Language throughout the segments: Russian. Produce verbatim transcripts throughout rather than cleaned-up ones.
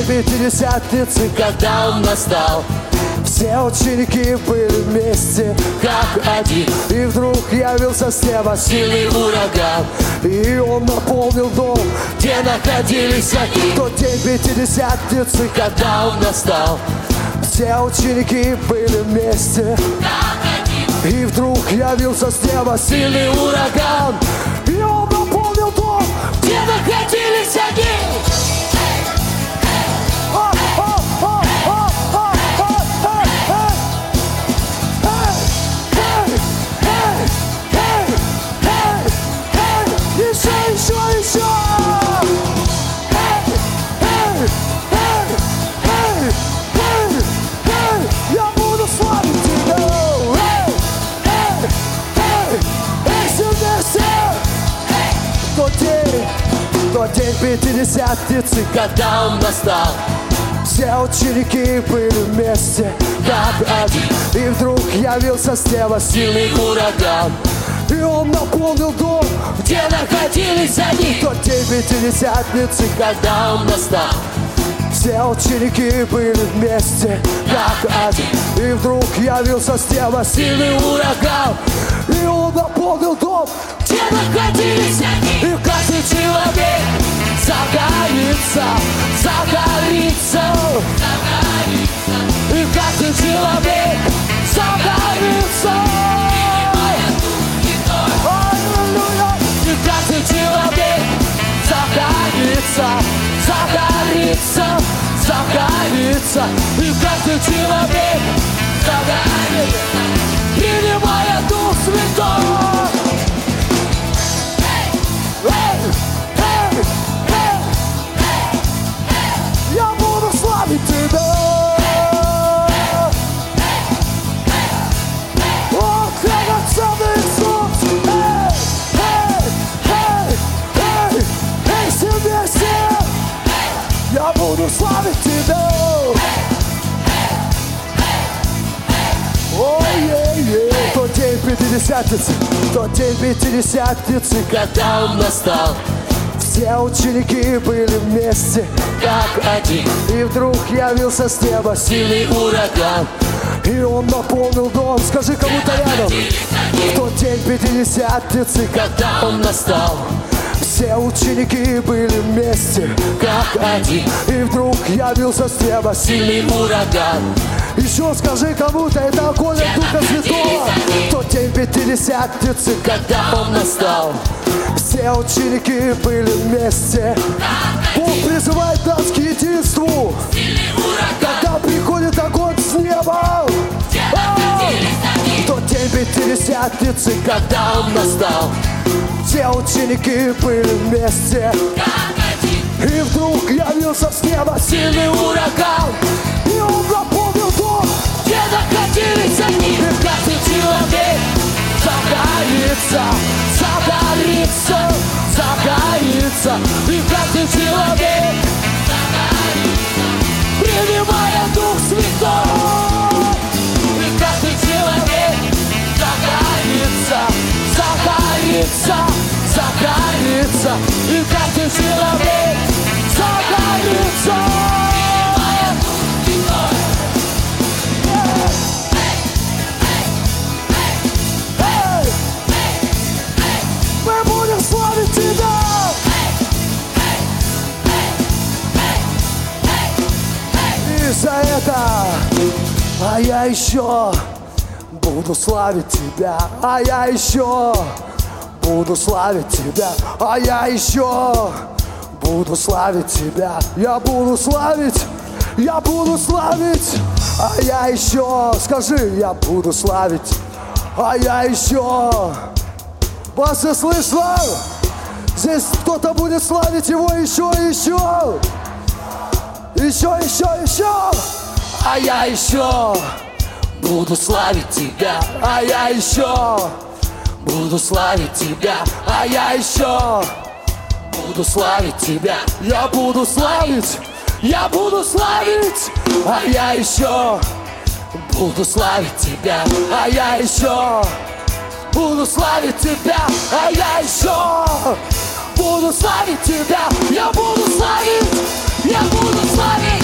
день пятидесятницы, когда он настал. Все ученики были вместе, как один. И вдруг явился с неба сильный ураган, и он наполнил дом, где находились они. В тот день пятидесятницы, когда он настал, все ученики были вместе, и вдруг явился с неба сильный ураган, и он наполнил дом, где находились они. Еще, еще, еще! Эй, эй, эй, эй, эй, эй, я буду славить тебя! Эй, эй, эй, эй, все вместе! В тот день, в тот день пятидесятницы, когда он настал, все ученики были вместе, как один. И вдруг явился с неба сильный ураган, и он наполнил дом, где находились они. В тот день пятидесятницы, когда он настал, все ученики были вместе, как один. И вдруг явился с неба сильный ураган, и он наполнил дом, где находились они. И каждый человек загорится, загорится, загорится. И каждый человек загорится. И каждый человек загорится, загорится, загорится. И каждый человек загорится, принимая Дух Святой. Эй, эй, эй, я буду славить тебя. О, драгоценный Иисус. Я буду славить тебя. Ой-ей-ей. В тот день пятидесятницы, в тот день пятидесятницы, когда он настал, все ученики были вместе, как один. И вдруг явился с неба сильный ураган, и он наполнил дом. Скажи кому-то рядом. В тот день пятидесятницы, когда он настал, все ученики были вместе, как один. И вдруг явился с неба сильный ураган. Еще скажи кому-то, это огонь от Духа Святого. В тот день пятидесятницы, когда он настал, все ученики были вместе. Бог призывает нас к единству, когда приходит огонь с неба. В тот день пятидесятницы, когда он настал, все ученики были вместе, и вдруг явился с неба сильный ураган, и он наполнил дом, где находились они. И каждый человек загорится, загорится, загорится. И каждый человек загорится, принимая Дух Святой. И каждый человек загорится, загорится, загорится. И каждый человек загорится. Мы будем славить тебя. И за это, а я еще буду славить тебя, а я еще буду славить тебя, а я еще буду славить тебя. Я буду славить, я буду славить, а я еще, скажи, я буду славить, а я еще. Вас не слышно? Здесь кто-то будет славить его еще, еще, еще, еще, еще. А я еще буду славить тебя, а я еще буду славить тебя, а я еще буду славить тебя. Я буду славить, я буду славить, а я еще буду славить тебя, а я еще буду славить тебя, а я еще буду славить тебя. Я буду славить, я буду славить.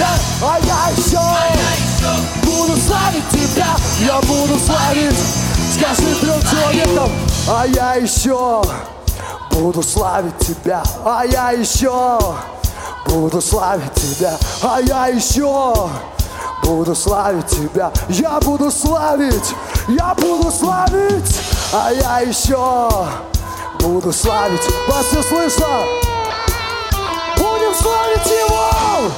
а я еще буду славить тебя, я буду славить. Скажи трем человекам, а я еще буду славить тебя, а я еще буду славить тебя, а я еще буду славить тебя, я буду славить, я буду славить, а я еще буду славить. Вас все слышно? Будем славить Его!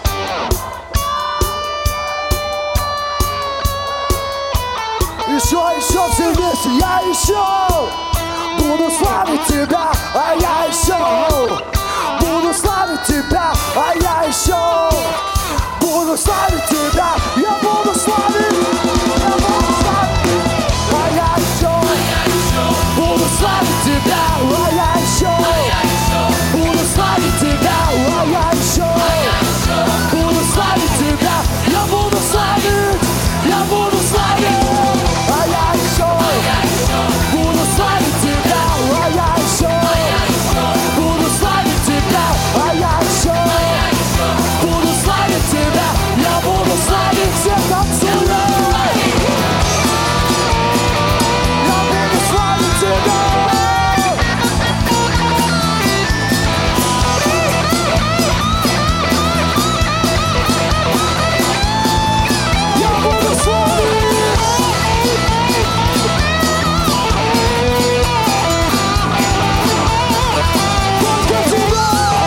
Еще, еще все вместе, я еще буду славить тебя, а я еще буду славить тебя, а я еще буду славить тебя, я буду славить, я буду славить, а я еще буду славить тебя, а я еще буду славить тебя, а я еще буду славить тебя, я буду славить, я буду славить, а я еще буду славить тебя, а я еще буду славить тебя, а я еще буду славить тебя, я буду славить всех отсюда. Я буду славить тебя. Я буду славить. Только тебя.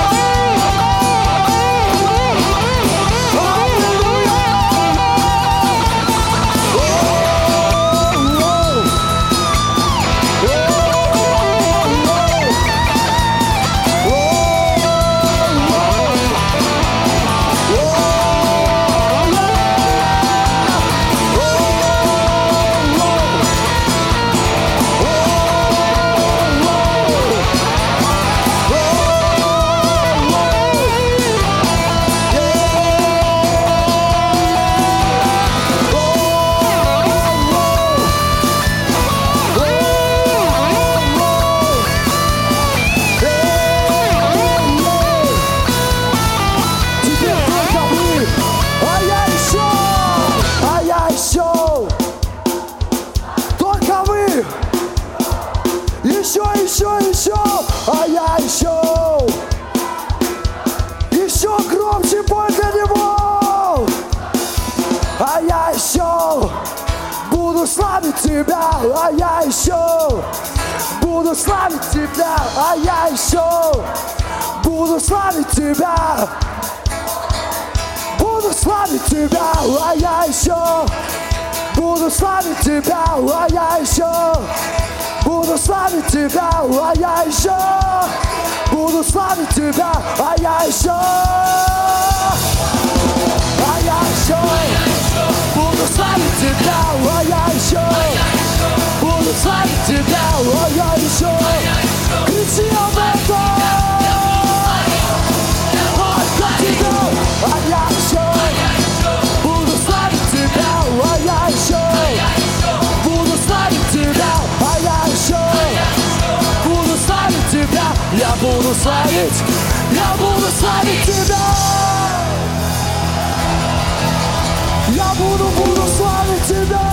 Еще, еще, еще, а я еще, еще громче бой для него, а я еще буду славить тебя, а я еще буду славить тебя, а я еще буду славить тебя, буду славить тебя, а я еще буду славить тебя, а я еще буду славить тебя, а я еще буду славить тебя, а я еще, а я еще буду славить тебя, а я еще буду славить тебя, а я еще кричи об этом, а я еще буду славить тебя, а я еще буду славить тебя, а я еще буду славить тебя, я буду славить, я буду славить тебя, я буду, буду славить тебя.